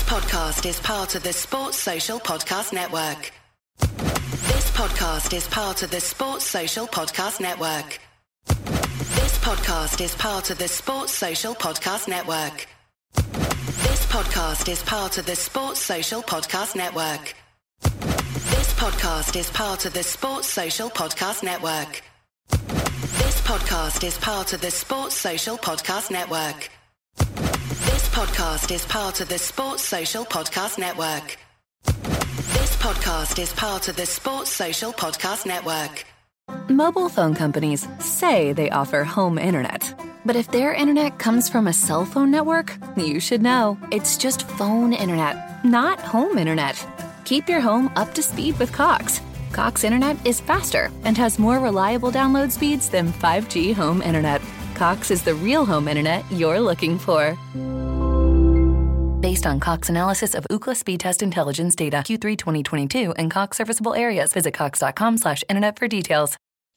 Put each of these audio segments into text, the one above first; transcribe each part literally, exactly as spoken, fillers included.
podcast is part of the Sports Social Podcast Network. This podcast is part of the Sports Social Podcast Network. This podcast is part of the Sports Social Podcast Network. This podcast is part of the Sports Social Podcast Network. This podcast is part of the Sports Social Podcast Network. This podcast is part of the Sports Social Podcast Network. This podcast is part of the Sports Social Podcast Network. This podcast is part of the Sports Social Podcast Network. Mobile phone companies say they offer home internet. But if their internet comes from a cell phone network, you should know. It's just phone internet, not home internet. Keep your home up to speed with Cox. Cox Internet is faster and has more reliable download speeds than five G home internet. Cox is the real home internet you're looking for. Based on Cox analysis of Ookla speed test intelligence data Q three twenty twenty-two and Cox serviceable areas. Visit cox.com slash internet for details.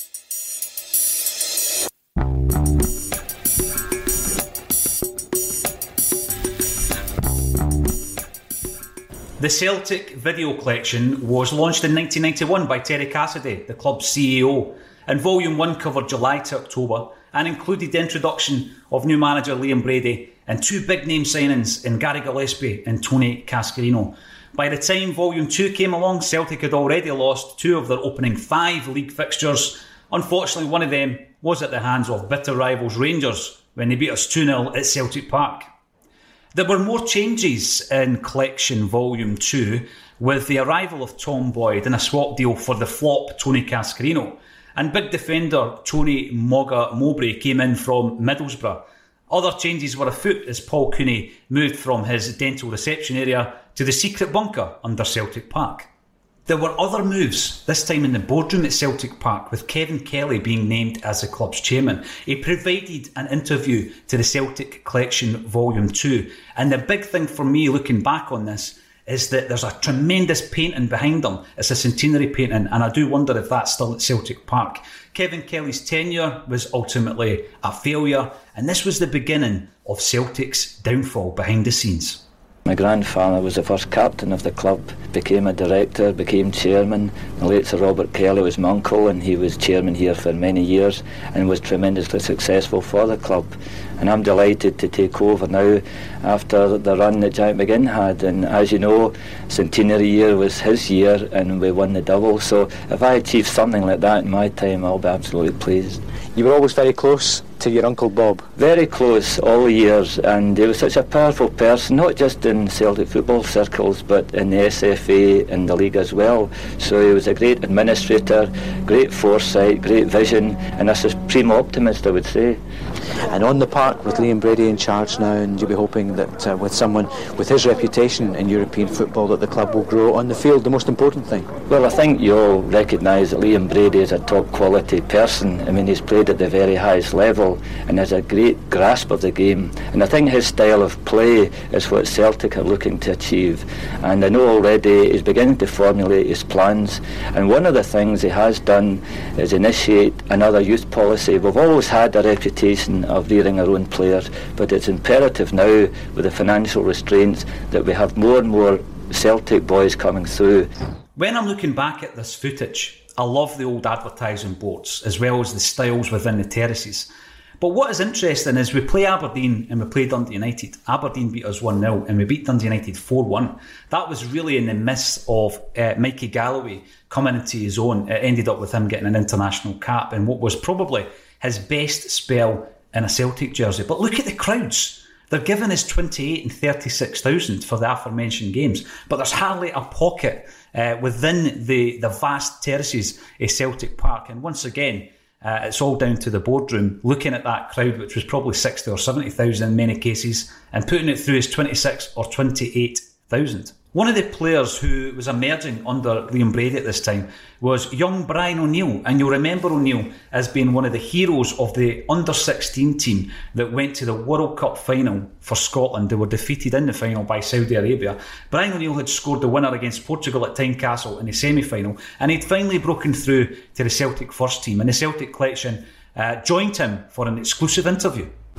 The Celtic video collection was launched in nineteen ninety-one by Terry Cassidy, the club's C E O, and Volume one covered July to October and included the introduction of new manager Liam Brady and two big-name signings in Gary Gillespie and Tony Cascarino. By the time Volume two came along, Celtic had already lost two of their opening five league fixtures. Unfortunately, one of them was at the hands of bitter rivals Rangers when they beat us two nil at Celtic Park. There were more changes in Collection Volume two with the arrival of Tom Boyd and a swap deal for the flop Tony Cascarino, and big defender Tony Mogga Mowbray came in from Middlesbrough. Other changes were afoot as Paul Cooney moved from his dental reception area to the secret bunker under Celtic Park. There were other moves, this time in the boardroom at Celtic Park, with Kevin Kelly being named as the club's chairman. He provided an interview to the Celtic Collection Volume two, and the big thing for me looking back on this is that there's a tremendous painting behind him. It's a centenary painting, and I do wonder if that's still at Celtic Park. Kevin Kelly's tenure was ultimately a failure, and this was the beginning of Celtic's downfall behind the scenes. My grandfather was the first captain of the club, became a director, became chairman. The late Sir Robert Kelly was my uncle, and he was chairman here for many years and was tremendously successful for the club. And I'm delighted to take over now after the run that Jack McGinn had. And as you know, centenary year was his year and we won the double. So if I achieve something like that in my time, I'll be absolutely pleased. You were always very close to your Uncle Bob? Very close all the years, and he was such a powerful person, not just in Celtic football circles but in the S F A and the league as well. So he was a great administrator, great foresight, great vision, and a supreme optimist, I would say. And on the park with Liam Brady in charge now, and you'll be hoping that uh, with someone with his reputation in European football that the club will grow. On the field, the most important thing? Well, I think you all recognise that Liam Brady is a top quality person. I mean, he's played at the very highest level and has a great grasp of the game, and I think his style of play is what Celtic are looking to achieve. And I know already he's beginning to formulate his plans, and one of the things he has done is initiate another youth policy. We've always had a reputation of rearing our own players, but it's imperative now with the financial restraints that we have more and more Celtic boys coming through. When I'm looking back at this footage, I love the old advertising boards as well as the styles within the terraces. But what is interesting is we play Aberdeen and we play Dundee United. Aberdeen beat us one nil and we beat Dundee United four one. That was really in the midst of uh, Mikey Galloway coming into his own. It ended up with him getting an international cap and what was probably his best spell in a Celtic jersey. But look at the crowds. They're giving us twenty-eight and thirty-six thousand for the aforementioned games. But there's hardly a pocket uh, within the, the vast terraces of Celtic Park. And once again, Uh, it's all down to the boardroom, looking at that crowd, which was probably sixty or seventy thousand in many cases, and putting it through as twenty-six or twenty-eight thousand. One of the players who was emerging under Liam Brady at this time was young Brian O'Neill, and you'll remember O'Neill as being one of the heroes of the under sixteen team that went to the World Cup final for Scotland. They were defeated in the final by Saudi Arabia. Brian O'Neill had scored the winner against Portugal at Tynecastle in the semi-final, and he'd finally broken through to the Celtic first team, and the Celtic Collection uh, joined him for an exclusive interview.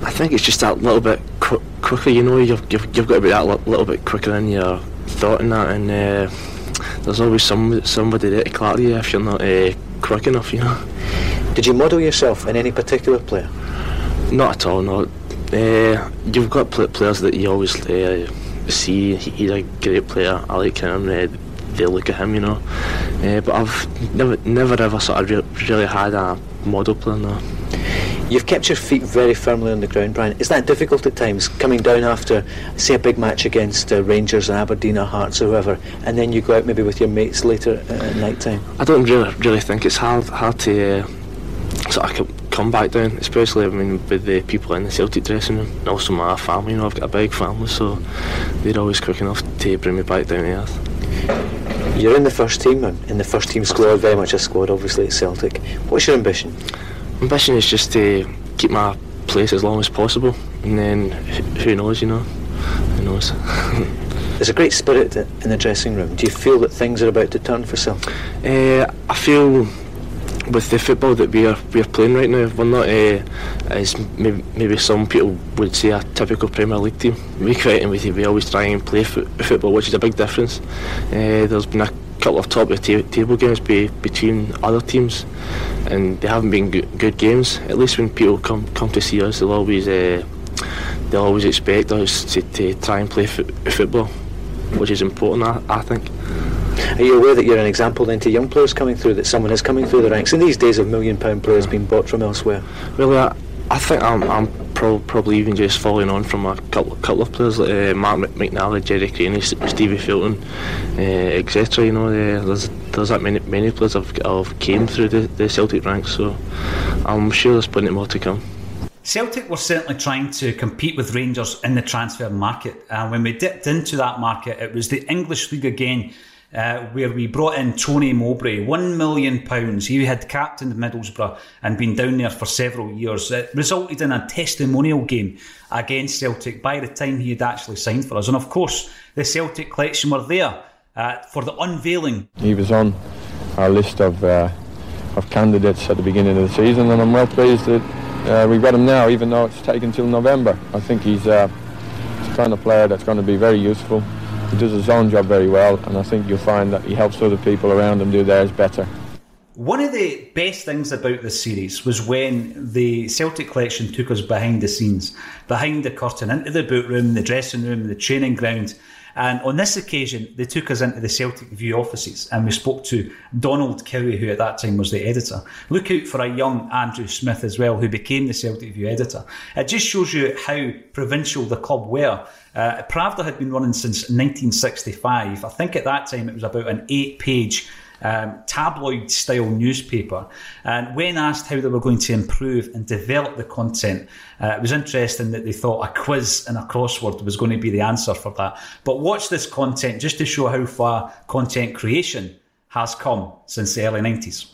I think it's just that little bit qu- quicker, you know, you've, you've, you've got to be that li- little bit quicker in your thought and that, and uh, there's always some somebody there to clatter you if you're not uh, quick enough, you know. Did you model yourself in any particular player? Not at all, no. Uh, you've got pl- players that you always uh, see, he's a great player, I like him, uh, they look at him, you know. Uh, but I've never never ever sort of re- really had a model player, no. You've kept your feet very firmly on the ground, Brian. Is that difficult at times, coming down after, say, a big match against uh, Rangers or Aberdeen or Hearts or whoever, and then you go out maybe with your mates later uh, at night time? I don't really really think it's hard hard to uh, sort of come back down, especially I mean with the people in the Celtic dressing room, and also my family. You know, I've got a big family, so they're always quick enough to bring me back down to earth. You're in the first team, and in the first team squad, very much a squad obviously at Celtic. What's your ambition? Ambition is just to keep my place as long as possible, and then who knows, you know, who knows. There's a great spirit in the dressing room. Do you feel that things are about to turn for Celtic? Uh, I feel with the football that we are we are playing right now, we're not uh, as maybe, maybe some people would say a typical Premier League team. We go out and we, we always try and play fo- football, which is a big difference. Uh, there's been a couple of top of the ta- table games be, between other teams, and they haven't been good, good games. At least when people come come to see us, they'll always uh, they'll always expect us to, to try and play f- football, which is important, I, I think. Are you aware that you're an example then to young players coming through, that someone is coming through the ranks in these days of million pound players being bought from elsewhere? Well, I, I think I'm, I'm pro- probably even just following on from a couple, couple of players like uh, Mark McNally, Jerry Craney, Stevie Fulton, uh, et cetera. You know, uh, there's there's that many many players have, have came through the, the Celtic ranks, so I'm sure there's plenty more to come. Celtic were certainly trying to compete with Rangers in the transfer market, and when we dipped into that market, it was the English League again. Uh, where we brought in Tony Mowbray, one million pounds. He had captained Middlesbrough and been down there for several years. It resulted in a testimonial game against Celtic by the time he had actually signed for us. And of course, the Celtic collection were there uh, for the unveiling. He was on our list of uh, of candidates at the beginning of the season, and I'm well pleased that uh, we've got him now, even though it's taken till November. I think he's, uh, he's the kind of player that's going to be very useful. He does his own job very well, and I think you'll find that he helps other people around him do theirs better. One of the best things about this series was when the Celtic collection took us behind the scenes, behind the curtain, into the boot room, the dressing room, the training ground. And on this occasion, they took us into the Celtic View offices, and we spoke to Donald Cowie, who at that time was the editor. Look out for a young Andrew Smith as well, who became the Celtic View editor. It just shows you how provincial the club were. Uh, Pravda had been running since nineteen sixty-five. I think at that time it was about an eight-page um, tabloid-style newspaper. And when asked how they were going to improve and develop the content, uh, it was interesting that they thought a quiz and a crossword was going to be the answer for that. But watch this content just to show how far content creation has come since the early nineties.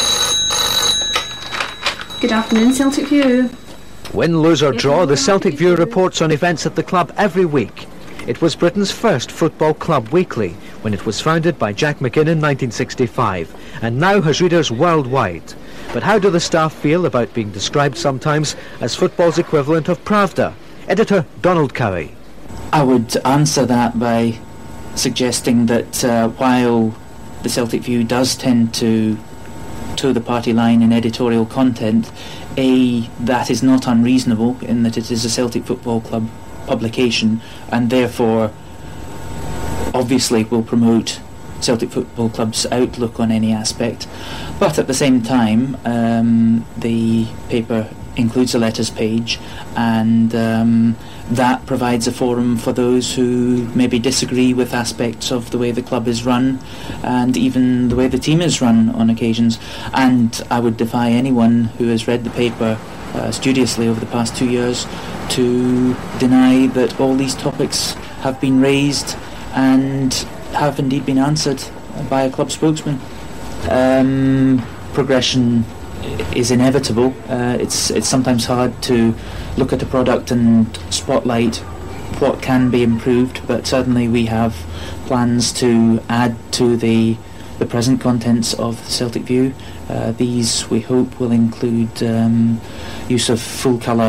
Good afternoon, Celtic View. Win, lose or draw, the Celtic View reports on events at the club every week. It was Britain's first football club weekly when it was founded by Jack McGinn in nineteen sixty-five, and now has readers worldwide. But how do the staff feel about being described sometimes as football's equivalent of Pravda? Editor Donald Cowie. I would answer that by suggesting that uh, while the Celtic View does tend to toe the party line in editorial content, A, that is not unreasonable in that it is a Celtic Football Club publication, and therefore obviously will promote Celtic Football Club's outlook on any aspect. But at the same time, um, the paper includes a letters page, and um, that provides a forum for those who maybe disagree with aspects of the way the club is run and even the way the team is run on occasions. And I would defy anyone who has read the paper uh, studiously over the past two years to deny that all these topics have been raised and have indeed been answered by a club spokesman. Um, progression is inevitable. Uh, it's it's sometimes hard to look at a product and spotlight what can be improved, but certainly we have plans to add to the the present contents of the Celtic View. Uh, these, we hope, will include um, use of full colour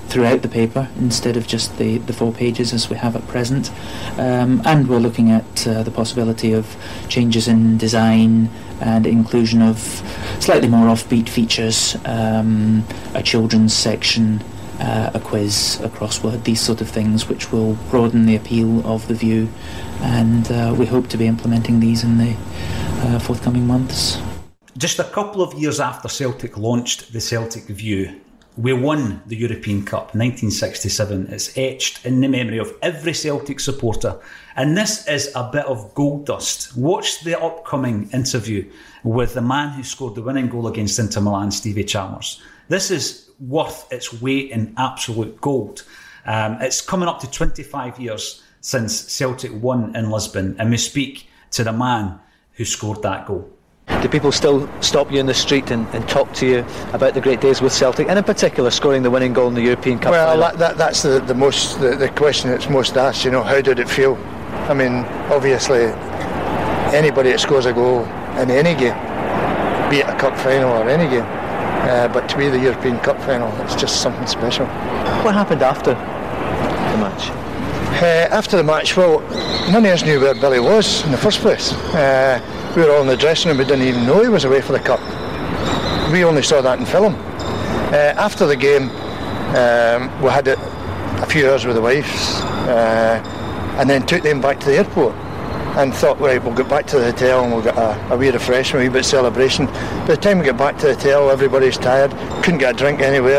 throughout the paper instead of just the, the four pages as we have at present. Um, and we're looking at uh, the possibility of changes in design and inclusion of slightly more offbeat features, um, a children's section, uh, a quiz, a crossword, these sort of things which will broaden the appeal of the View, and uh, we hope to be implementing these in the uh, forthcoming months. Just a couple of years after Celtic launched the Celtic View, we won the European Cup nineteen sixty-seven. It's etched in the memory of every Celtic supporter, and this is a bit of gold dust. Watch the upcoming interview with the man who scored the winning goal against Inter Milan, Stevie Chalmers. This is worth its weight in absolute gold. Um, it's coming up to twenty-five years since Celtic won in Lisbon, and we speak to the man who scored that goal. Do people still stop you in the street and, and talk to you about the great days with Celtic, and in particular scoring the winning goal in the European Cup? Well, that, that, that's the, the most the, the question that's most asked. You know, how did it feel? I mean, obviously, anybody that scores a goal in any game, be it a cup final or any game, uh, but to be the European Cup final, it's just something special. What happened after the match? Uh, after the match, well, none of us knew where Billy was in the first place. Uh, we were all in the dressing room, we didn't even know he was away for the cup. We only saw that in film. Uh, after the game, um, we had a, a few hours with the wives, uh, and then took them back to the airport and thought, right, we'll get back to the hotel and we'll get a, a wee refreshment, a wee bit of celebration. By the time we get back to the hotel, everybody's tired, couldn't get a drink anywhere.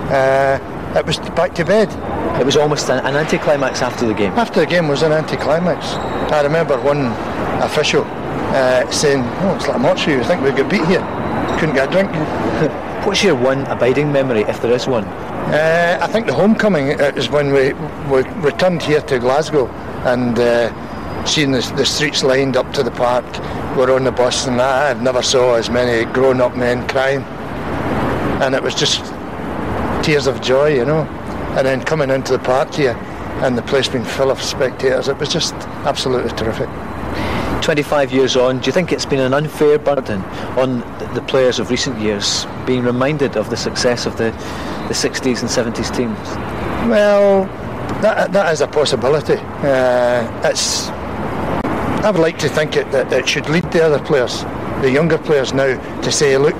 Uh, it was back to bed. It was almost an, an anticlimax after the game. After the game was an anticlimax. I remember one official uh, saying, oh, it's like a mortuary, you think we'd get beat here. Couldn't get a drink. What's your one abiding memory, if there is one? Uh, I think the homecoming is when we, we returned here to Glasgow and uh, seeing the, the streets lined up to the park. We're on the bus and I never saw as many grown-up men crying. And it was just tears of joy, you know. And then coming into the park here and the place being full of spectators, it was just absolutely terrific. twenty-five years on, do you think it's been an unfair burden on the players of recent years being reminded of the success of the, the sixties and seventies teams? Well, that that is a possibility. Uh, it's. I would like to think it that it should lead the other players, the younger players now, to say, look,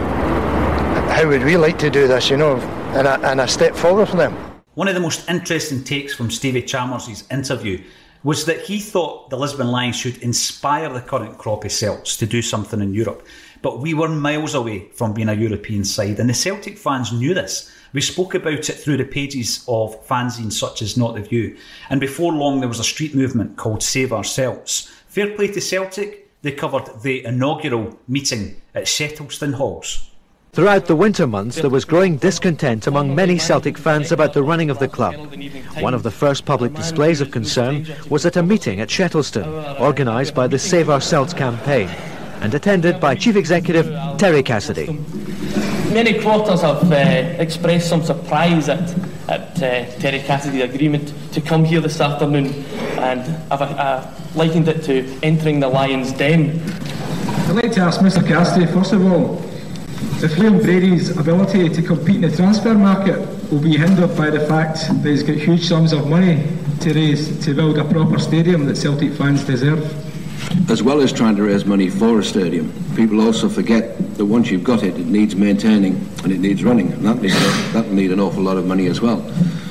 how would we like to do this, you know, and a, and a step forward for them. One of the most interesting takes from Stevie Chalmers' interview was that he thought the Lisbon Lions should inspire the current crop of Celts to do something in Europe. But we were miles away from being a European side, and the Celtic fans knew this. We spoke about it through the pages of fanzines such as Not The View, and before long there was a street movement called Save Our Celts. Fair play to Celtic, they covered the inaugural meeting at Shettleston Halls. Throughout the winter months, there was growing discontent among many Celtic fans about the running of the club. One of the first public displays of concern was at a meeting at Shettleston, organised by the Save Our Celts campaign, and attended by Chief Executive Terry Cassidy. Many quarters have uh, expressed some surprise at, at uh, Terry Cassidy's agreement to come here this afternoon, and I've uh, likened it to entering the lion's den. I'd like to ask Mister Cassidy, first of all, if Liam Brady's ability to compete in the transfer market will be hindered by the fact that he's got huge sums of money to raise to build a proper stadium that Celtic fans deserve. As well as trying to raise money for a stadium, people also forget that once you've got it, it needs maintaining and it needs running, and that needs, that will need an awful lot of money as well.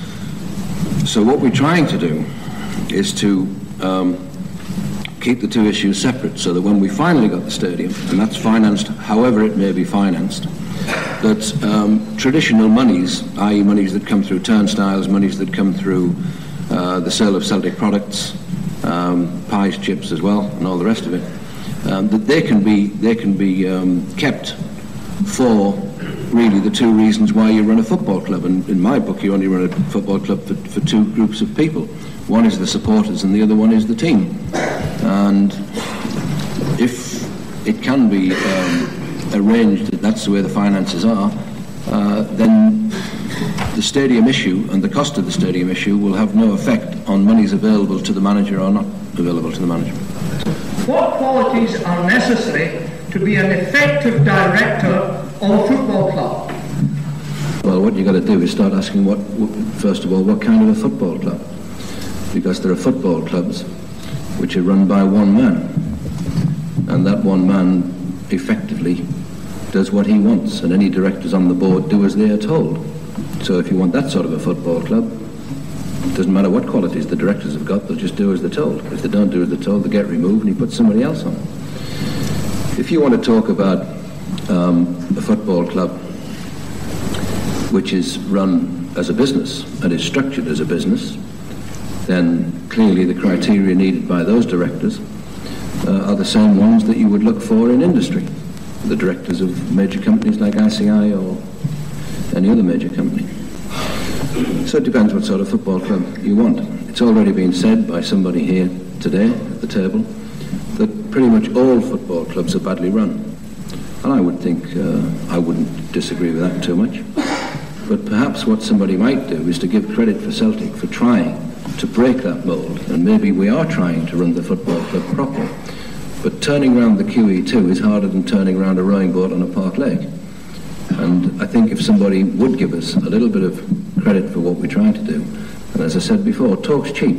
So what we're trying to do is to um, keep the two issues separate, so that when we finally got the stadium, and that's financed however it may be financed, that um, traditional monies, that is monies that come through turnstiles, monies that come through uh, the sale of Celtic products, um, pies, chips as well, and all the rest of it, um, that they can be they can be um, kept for really the two reasons why you run a football club. And in my book, you only run a football club for, for two groups of people. One is the supporters and the other one is the team. And if it can be um, arranged that that's the way the finances are, uh, then the stadium issue and the cost of the stadium issue will have no effect on monies available to the manager or not available to the manager. What qualities are necessary to be an effective director of a football club? Well, Well, what you've got to do is start asking, what, first of all, what kind of a football club? Because there are football clubs which are run by one man, and that one man effectively does what he wants, and any directors on the board do as they are told. So if you want that sort of a football club, it doesn't matter what qualities the directors have got, they'll just do as they're told. If they don't do as they're told, they get removed and he puts somebody else on. If you want to talk about um, a football club which is run as a business and is structured as a business, then clearly the criteria needed by those directors uh, are the same ones that you would look for in industry. The directors of major companies like I C I or any other major company. So it depends what sort of football club you want. It's already been said by somebody here today at the table that pretty much all football clubs are badly run. And I would think, uh, I wouldn't disagree with that too much. But perhaps what somebody might do is to give credit for Celtic for trying to break that mould, and maybe we are trying to run the football club properly. But turning around the Q E two is harder than turning around a rowing boat on a park lake. And I think if somebody would give us a little bit of credit for what we're trying to do, and as I said before, talk's cheap.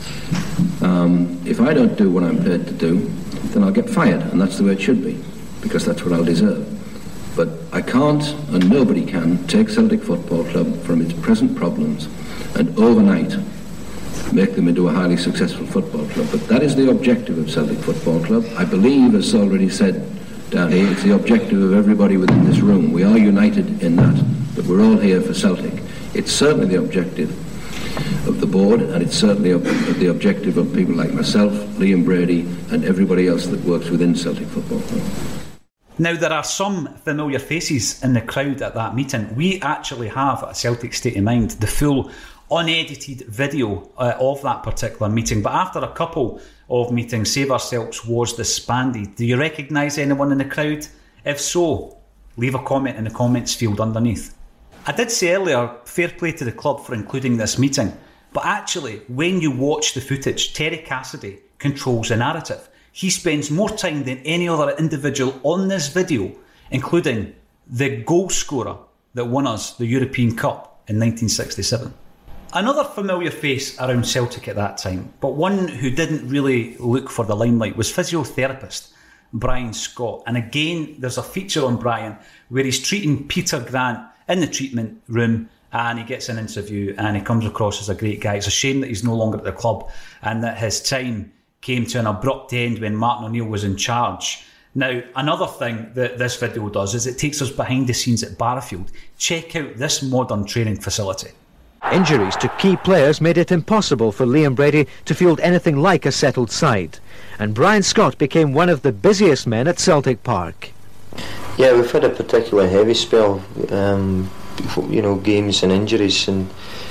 Um, if I don't do what I'm paid to do, then I'll get fired, and that's the way it should be, because that's what I'll deserve. But I can't, and nobody can, take Celtic Football Club from its present problems and overnight make them into a highly successful football club. But that is the objective of Celtic Football Club. I believe, as already said down here, it's the objective of everybody within this room. We are united in that, that we're all here for Celtic. It's certainly the objective of the board, and it's certainly the objective of people like myself, Liam Brady, and everybody else that works within Celtic Football Club. Now, there are some familiar faces in the crowd at that meeting. We actually have, at Celtic State of Mind, the full unedited video uh, of that particular meeting. But after a couple of meetings, Save Ourselves was disbanded. Do you recognise anyone in the crowd? If so, leave a comment in the comments field underneath. I did say earlier, fair play to the club for including this meeting. But actually, when you watch the footage, Terry Cassidy controls the narrative. He spends more time than any other individual on this video, including the goal scorer that won us the European Cup in nineteen sixty-seven. Another familiar face around Celtic at that time, but one who didn't really look for the limelight, was physiotherapist Brian Scott. And again, there's a feature on Brian where he's treating Peter Grant in the treatment room, and he gets an interview and he comes across as a great guy. It's a shame that he's no longer at the club and that his time came to an abrupt end when Martin O'Neill was in charge. Now, another thing that this video does is it takes us behind the scenes at Barrowfield. Check out this modern training facility. Injuries to key players made it impossible for Liam Brady to field anything like a settled side, and Brian Scott became one of the busiest men at Celtic Park. Yeah, we've had a particularly heavy spell, um, you know, games and injuries, and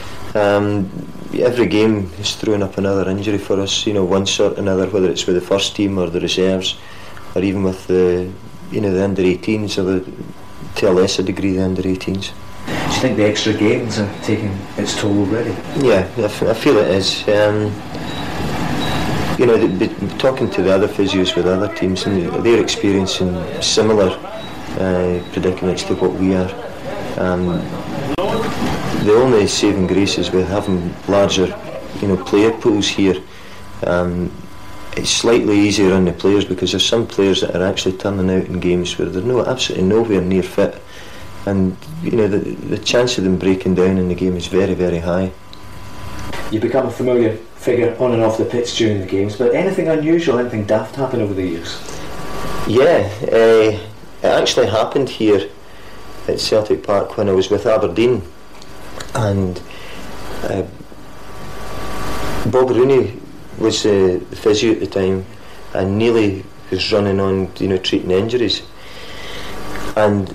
um, every game is throwing up another injury for us, you know, one sort or another, whether it's with the first team or the reserves, or even with the, you know, the under eighteens, or the, to a lesser degree, the under eighteens. Do you think the extra games are taking its toll already? Yeah, I, f- I feel it is. Um, you know, the, the, talking to the other physios with other teams, and they're experiencing similar uh, predicaments to what we are. Um, the only saving grace is with having larger, you know, player pools here. Um, it's slightly easier on the players because there's some players that are actually turning out in games where they're no absolutely nowhere near fit. And you know, the, the chance of them breaking down in the game is very, very high. You become a familiar figure on and off the pitch during the games, but anything unusual, anything daft happen over the years? Yeah, uh, it actually happened here at Celtic Park when I was with Aberdeen, and uh, Bob Rooney was uh, the physio at the time, and Neely was running on, you know, treating injuries, and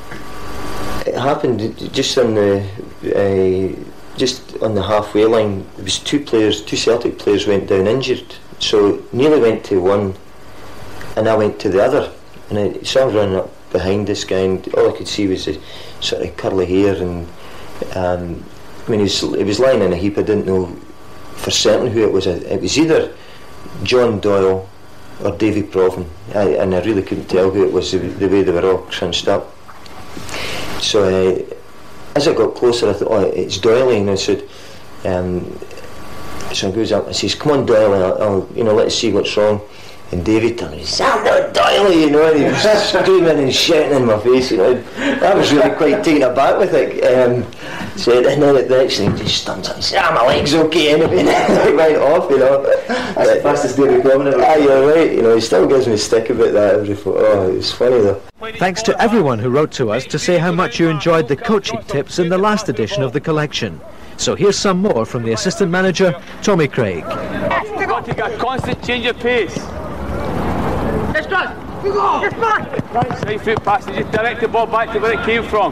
it happened just on the uh, just on the halfway line. There was two players, two Celtic players went down injured. So Neely went to one, and I went to the other. And I, so I was running up behind this guy, and all I could see was the sort of curly hair. And um, I mean, he was, he was lying in a heap. I didn't know for certain who it was. It was either John Doyle or Davy Provan, I, and I really couldn't tell who it was, the, the way they were all crunched up. So uh, as I got closer, I thought, oh, it's Doyley, and I said, um, so I goes up and says, come on Doyley, I'll, I'll, you know, let's see what's wrong. And David turned and he said, I'm not Doyley, you know, and he was screaming and shouting in my face, you know. I was really quite taken aback with it. Um, so, and then at the next thing, he just stands up and said, ah, my leg's okay anyway, and it went off, you know. That's the fastest David Coleman ever. Ah, you're right, you know, he still gives me stick about that every photo. Oh, it was funny though. Thanks to everyone who wrote to us to say how much you enjoyed the coaching tips in the last edition of the collection. So here's some more from the assistant manager, Tommy Craig. You've got to get constant change of pace. It's good. You go. It's back. Right. Side foot pass and just direct the ball back to where it came from.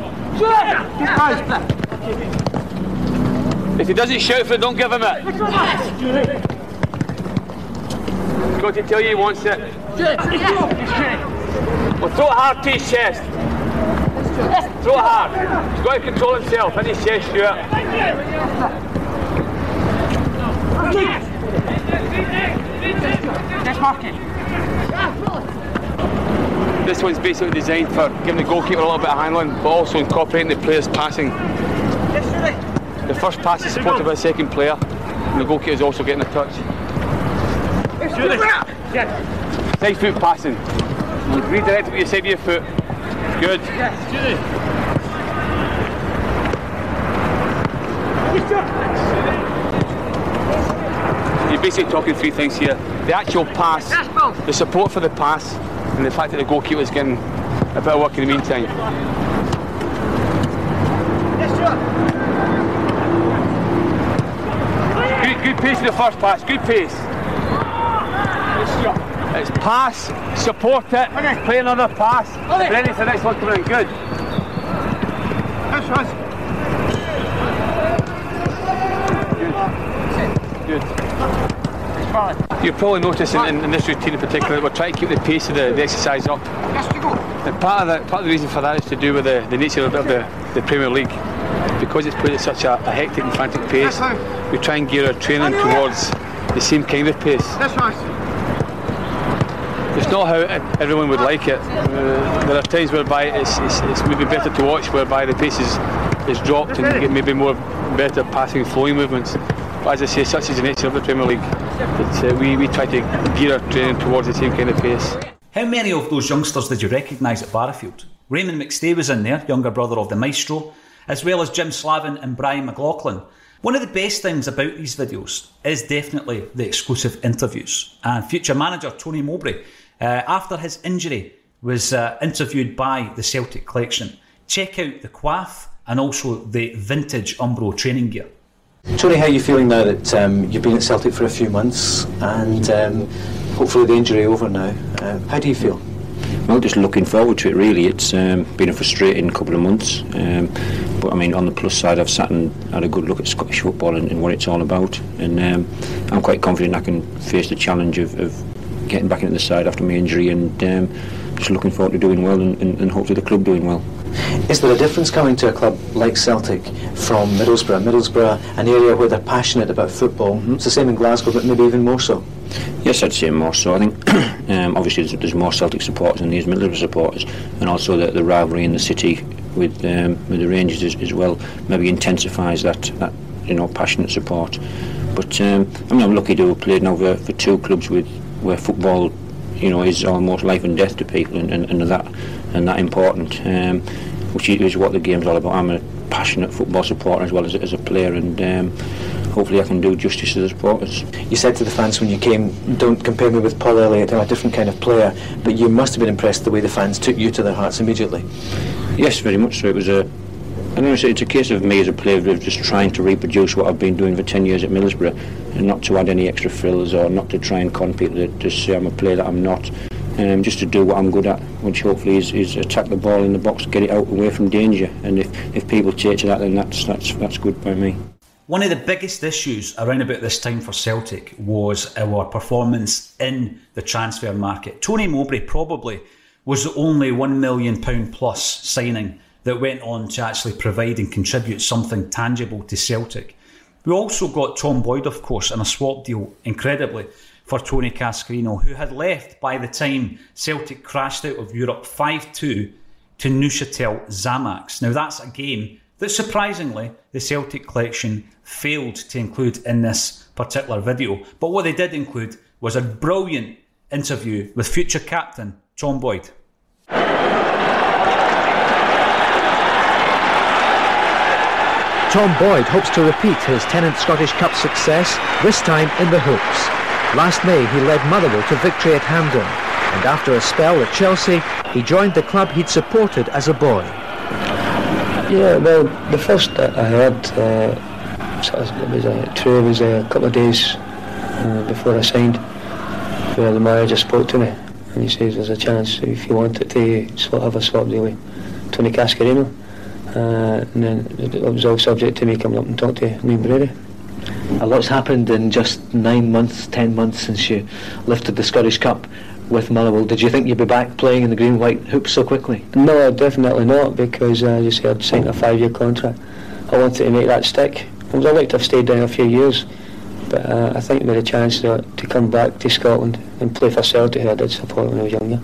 If he doesn't shout for it, don't give him it. He's got to tell you he wants it. Well, throw it hard to his chest. Throw it hard. He's got to control himself in his chest, Stuart. Yes, marking. This one's basically designed for giving the goalkeeper a little bit of handling, but also incorporating the player's passing. The first pass is supported by the second player, and the goalkeeper is also getting a touch. Side foot passing. Redirect it with your side of your foot. Good. You're basically talking three things here. The actual pass, the support for the pass, and the fact that the goalkeeper is getting a bit of work in the meantime. Good, good pace in the first pass, good pace. It's pass, support it, play another pass, ready for the next one coming in, good. Good. Good. You'll probably notice in, in, in this routine in particular that we're trying to keep the pace of the, the exercise up. And part of, the, part of the reason for that is to do with the, the nature of the, the Premier League. Because it's played at such a, a hectic and frantic pace, we try and gear our training towards the same kind of pace. It's not how everyone would like it. Uh, there are times whereby it's, it's, it's maybe better to watch, whereby the pace is, is dropped and you get maybe more better passing, flowing movements. But as I say, such is the nature of the Premier League. That uh, we, we try to gear our training towards the same kind of pace. How many of those youngsters did you recognise at Barrowfield? Raymond McStay was in there, younger brother of the maestro, as well as Jim Slavin and Brian McLaughlin. One of the best things about these videos is definitely the exclusive interviews. And future manager Tony Mowbray, uh, after his injury, was uh, interviewed by the Celtic Collection. Check out the Quaff and also the vintage Umbro training gear. Tony, how are you feeling now that um, you've been at Celtic for a few months and um, hopefully the injury over now? Uh, how do you feel? Well, just looking forward to it really. It's um, been a frustrating couple of months, um, but I mean on the plus side I've sat and had a good look at Scottish football and, and what it's all about, and um, I'm quite confident I can face the challenge of, of getting back into the side after my injury, and um, just looking forward to doing well and, and, and hopefully the club doing well. Is there a difference coming to a club like Celtic from Middlesbrough? Middlesbrough, an area where they're passionate about football. Mm-hmm. It's the same in Glasgow, but maybe even more so. Yes, I'd say more so. I think um, obviously there's, there's more Celtic supporters than these Middlesbrough supporters, and also the, the rivalry in the city with um, with the Rangers as, as well maybe intensifies that, that you know passionate support. But um, I mean, I'm lucky to have played now for, for two clubs with where football, you know, is almost life and death to people, and, and, and that and that important, um, which is what the game's all about. I'm a passionate football supporter as well as, as a player, and um, hopefully I can do justice to the supporters. You said to the fans when you came, don't compare me with Paul Elliott, I'm a different kind of player, but you must have been impressed the way the fans took you to their hearts immediately. Yes, very much so. It was a, I don't know, it's a case of me as a player of just trying to reproduce what I've been doing for ten years at Middlesbrough, and not to add any extra frills or not to try and con people to just say I'm a player that I'm not. Um, just to do what I'm good at, which hopefully is, is attack the ball in the box, get it out away from danger, and if, if people take to that, then that's, that's, that's good by me. One of the biggest issues around about this time for Celtic was our performance in the transfer market. Tony Mowbray probably was the only one million pounds plus signing that went on to actually provide and contribute something tangible to Celtic. We also got Tom Boyd, of course, in a swap deal, incredibly, for Tony Cascarino, who had left by the time Celtic crashed out of Europe five two to Neuchâtel Xamax. Now that's a game that surprisingly the Celtic collection failed to include in this particular video. But what they did include was a brilliant interview with future captain Tom Boyd. Tom Boyd hopes to repeat his Tennent Scottish Cup success, this time in the Hoops. Last May he led Motherwell to victory at Hampden, and after a spell at Chelsea he joined the club he'd supported as a boy. Yeah, well, the first that I heard, uh, sort of, it was uh, true, it was uh, a couple of days uh, before I signed, where the manager spoke to me and he says there's a chance if you wanted to swap, have a swap deal with Tony Cascarino. Uh, and then it was all subject to me coming up and talk to Liam Brady. A lot's happened in just nine months, ten months since you lifted the Scottish Cup with Motherwell. Did you think you'd be back playing in the green-white hoops so quickly? No, definitely not, because uh, as you said, I'd signed a five-year contract. I wanted to make that stick. I would like to have stayed down a few years, but uh, I think with a chance to, to come back to Scotland and play for Celtic, who I did support when I was younger,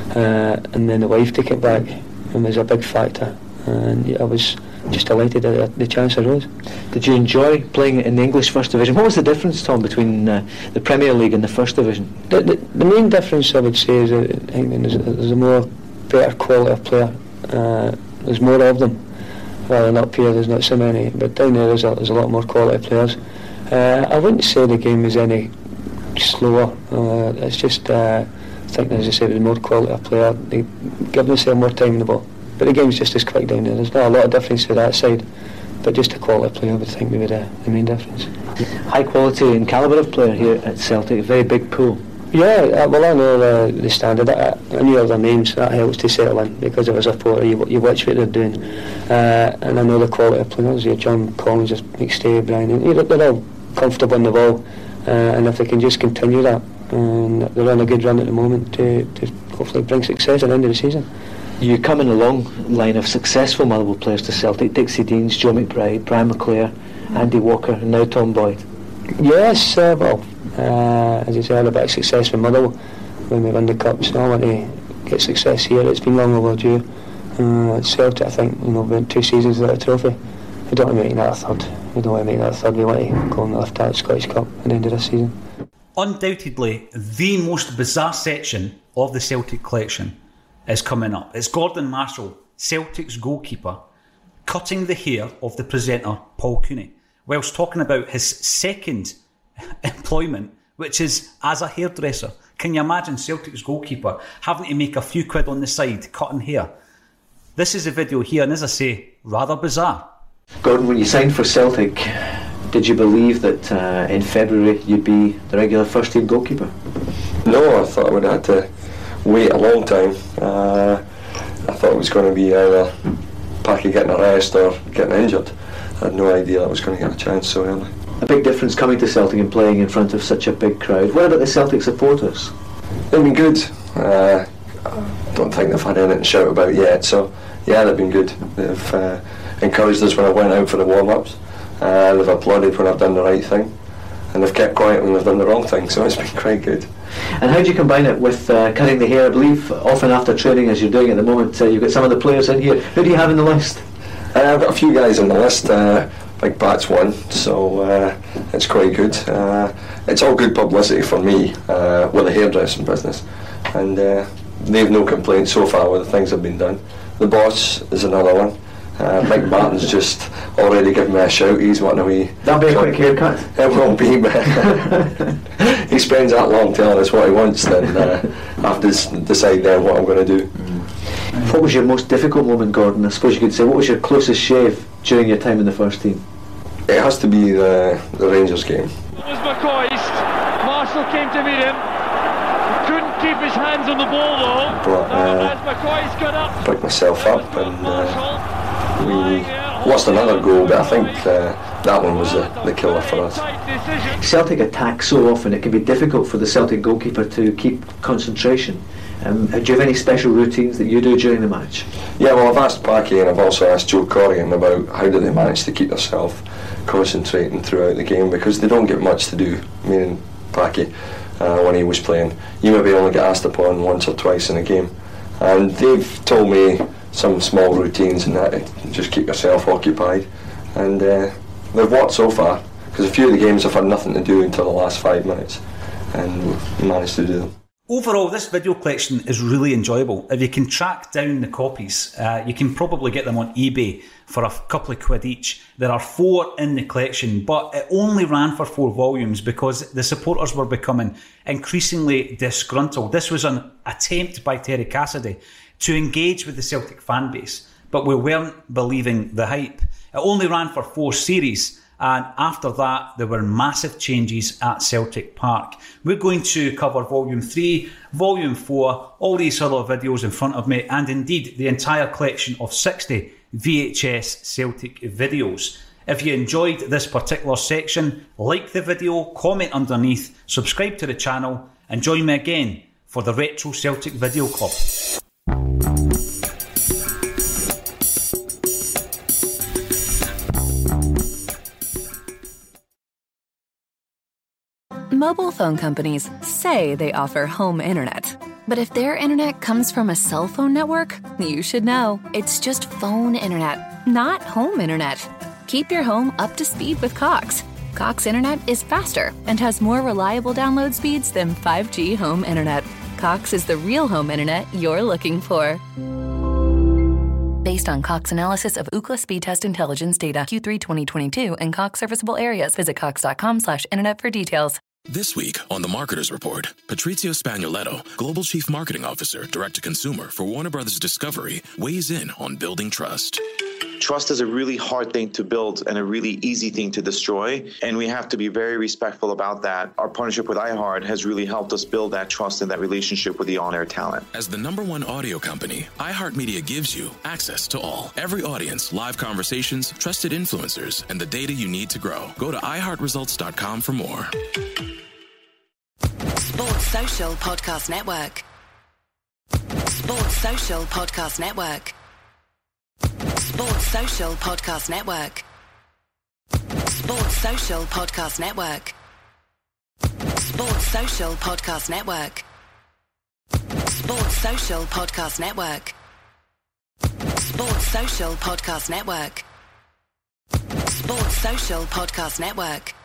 uh, and then the wife to get back, and was a big factor. And yeah, I was just delighted that the chance arose. Did you enjoy playing in the English First Division? What was the difference, Tom, between uh, the Premier League and the First Division? The, the, the main difference, I would say, is that I think there's, there's a more better quality of player. Uh, there's more of them. Well, up here there's not so many, but down there there's a, there's a lot more quality players. Uh, I wouldn't say the game is any slower. Uh, it's just, uh, I think, as I say, there's more quality of player. They give themselves more time in the ball. But the game's just as quick down there. There's not a lot of difference to that side, but just a quality player, I would think, would be the, the main difference. High quality and calibre of player here at Celtic, a very big pool. Yeah, uh, well, I know the, the standard. I, I knew all their names. That helps to settle in, because if I was a supporter, you, you watch what they're doing. Uh, and I know the quality of players. Yeah, John Collins, McStay, Brian, and, you know, they're all comfortable in the ball. Uh, and if they can just continue that, and they're on a good run at the moment to, to hopefully bring success at the end of the season. You come in a long line of successful Motherwell players to Celtic: Dixie Deans, Joe McBride, Brian McClare, Andy Walker, and now Tom Boyd. Yes, uh, well, uh, as you say, I had a bit of success with Motherwell when we won the Cup, so I want to get success here. It's been long overdue. Uh, at Celtic, I think, you know, we've had two seasons without a trophy. We don't want to make that a third. We don't want to make that a third. We want to go and lift that Scottish Cup at the end of this season. Undoubtedly, the most bizarre section of the Celtic collection is coming up. It's Gordon Marshall, Celtic's goalkeeper, cutting the hair of the presenter Paul Cooney whilst talking about his second employment, which is as a hairdresser. Can you imagine Celtic's goalkeeper having to make a few quid on the side cutting hair? This is a video here, and as I say, rather bizarre. Gordon, when you signed for Celtic, did you believe that uh, in February you'd be the regular first team goalkeeper? No, I thought I would have had to wait a long time. Uh, I thought it was going to be either Packy getting a rest or getting injured. I had no idea I was going to get a chance so early. A big difference coming to Celtic and playing in front of such a big crowd. What about the Celtic supporters? They've been good. Uh, I don't think they've had anything to shout about yet, so yeah, they've been good. They've uh, encouraged us when I went out for the warm-ups. Uh, they've applauded when I've done the right thing, and they've kept quiet when I've done the wrong thing, so it's been quite good. And how do you combine it with uh, cutting the hair? I believe often after training, as you're doing at the moment, uh, you've got some of the players in here. Who do you have in the list? Uh, I've got a few guys on the list. Uh, Big Pat's one, so uh, it's quite good. Uh, it's all good publicity for me uh, with the hairdressing business, and uh, they've no complaints so far with the things that have been done. The boss is another one. Uh, Mike Martin's just already given me a shout. He's wanting a wee. That'll be a quick haircut. It won't be, but he spends that long telling us what he wants, then uh, I have to decide then what I'm going to do. Mm. What was your most difficult moment, Gordon? I suppose you could say, what was your closest shave during your time in the first team? It has to be the, the Rangers game. It was McCoist. Marshall came to meet him. Couldn't keep his hands on the ball though. But uh, as McCoist got up, picked myself up, and uh, we lost another goal, but I think uh, that one was the, the killer for us. Celtic attack so often, it can be difficult for the Celtic goalkeeper to keep concentration. Um, do you have any special routines that you do during the match? Yeah, well, I've asked Packy and I've also asked Joe Corrigan about how do they manage to keep themselves concentrating throughout the game, because they don't get much to do, meaning Packy, uh, when he was playing. You maybe only get asked upon once or twice in a game. And they've told me some small routines and that to just keep yourself occupied. And uh, they've worked so far, because a few of the games I've had nothing to do until the last five minutes, and we managed to do them. Overall, this video collection is really enjoyable. If you can track down the copies, uh, you can probably get them on eBay for a couple of quid each. There are four in the collection, but it only ran for four volumes because the supporters were becoming increasingly disgruntled. This was an attempt by Terry Cassidy to engage with the Celtic fan base, but we weren't believing the hype. It only ran for four series, and after that there were massive changes at Celtic Park. We're going to cover Volume three, Volume four, all these other videos in front of me, and indeed the entire collection of sixty V H S Celtic videos. If you enjoyed this particular section, like the video, comment underneath, subscribe to the channel, and join me again for the Retro Celtic Video Club. Mobile phone companies say they offer home internet. But if their internet comes from a cell phone network, you should know. It's just phone internet, not home internet. Keep your home up to speed with Cox. Cox internet is faster and has more reliable download speeds than five G home internet. Cox is the real home internet you're looking for. Based on Cox analysis of Ookla speed test intelligence data Q three twenty twenty-two and Cox serviceable areas. Visit cox.com slash internet for details. This week on The Marketer's Report, Patrizio Spagnoletto, Global Chief Marketing Officer, Direct-to-Consumer for Warner Brothers Discovery, weighs in on building trust. Trust is a really hard thing to build and a really easy thing to destroy, and we have to be very respectful about that. Our partnership with iHeart has really helped us build that trust and that relationship with the on-air talent. As the number one audio company, iHeartMedia gives you access to all. Every audience, live conversations, trusted influencers, and the data you need to grow. Go to i heart results dot com for more. Sports Social Podcast Network. Sports Social Podcast Network. Sports Social Podcast Network. Sports Social Podcast Network. Sports Social Podcast Network. Sports Social Podcast Network. Sports Social Podcast Network. Sports Social Podcast Network.